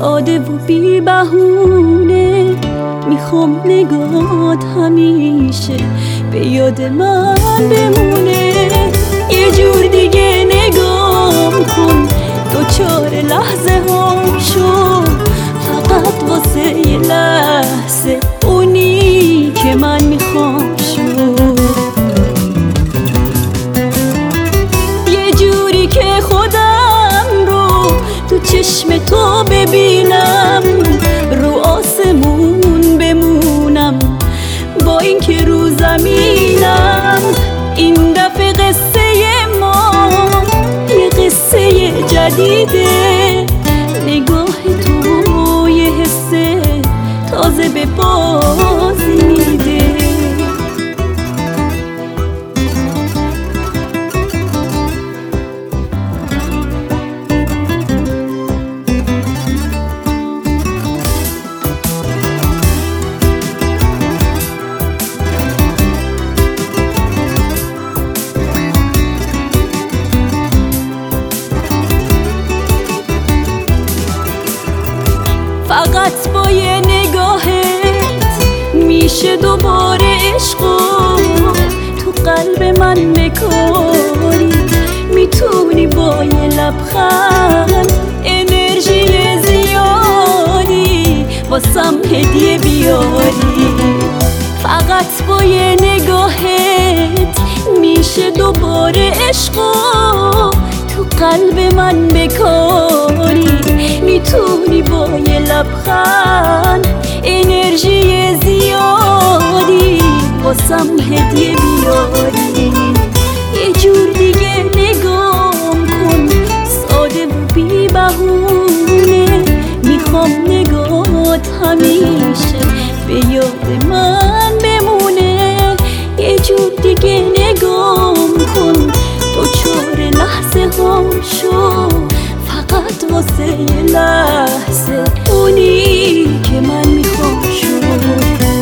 ساده و بی بهونه میخوام نگاهت همیشه به یاد من بمونه. یه جور دیگه نگام کن، دوچار لحظه هم شو، فقط واسه یه لحظه اونی که من میخوام شو. یه جوری که خودم رو تو چشم تو ببینم، رو آسمون بمونم با اینکه رو زمینم. این دفعه قصه ما یه قصه جدیده، نگاه تو یه حسه تازه به بازی میده. فقط با یه نگاهت میشه دوباره عشقو تو قلب من بکاری. میتونی با یه لبخند انرژی زیادی واسم هدیه بیاری. فقط با یه نگاهت میشه دوباره عشقو تو قلب من بکاری. میتونی با یه لبخند انرژی زیادی واسم هدیه بیاری. یه جور دیگه نگام کن، ساده و بی بهونه میخوام نگاهت همیشه به یاد من بمونه. یه جور دیگه نگام کن، دوچار لحظه هم شو، فقط واسه یه لحظه اونی که من میخوام شو.